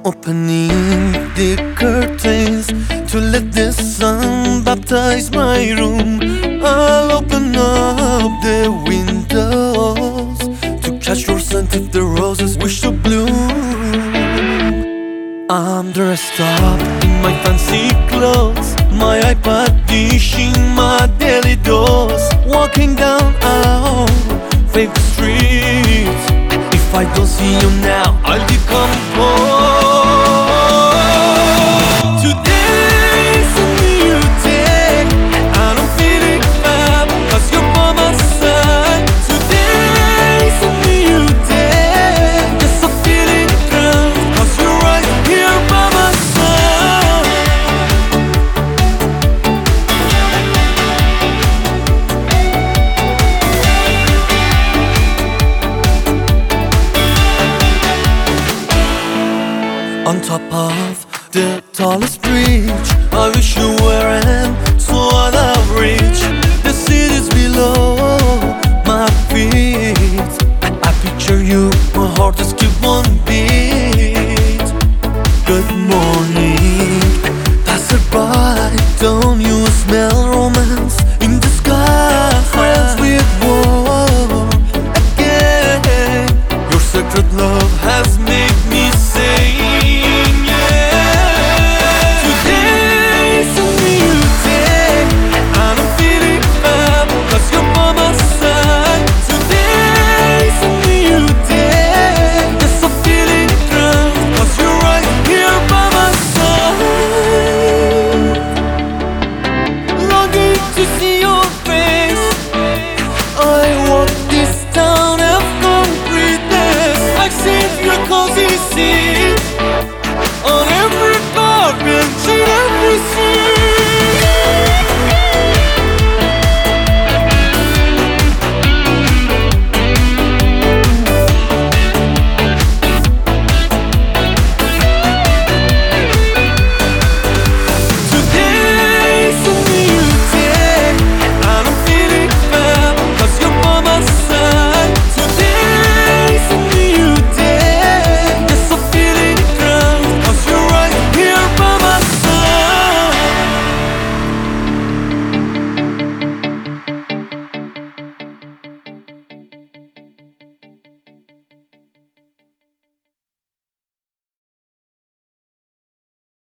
opening the curtains to let the sun baptize my room. I'll open up the windows to catch your scent if the roses wish to bloom. I'm dressed up in my fancy clothes, my iPad dishing my daily dose, walking down our favorite streets. If I don't see you now, I'll decompose. Today's a new day, and I'm feeling bad, 'cause you're by my side. Today's a new day, yes, I'm feeling good, 'cause you're right here by my side. On top of the tallest bridge, I wish you were an